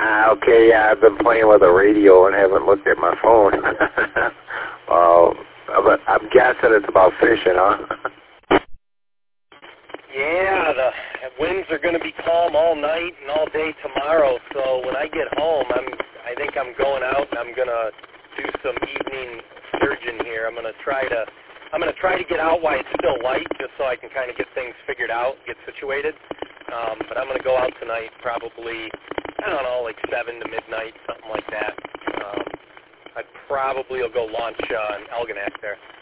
Okay, yeah, I've been playing with the radio and haven't looked at my phone. But I'm guessing it's about fishing, huh? Yeah, the winds are going to be calm all night and all day tomorrow. So when I get home, I think I'm going out and I'm going to do some evening sturgeon here. I'm going to try to get out while it's still light, just so I can kind of get things figured out, get situated. But I'm going to go out tonight, probably, I don't know, like 7 to midnight, something like that. I probably will go launch an Algonac there.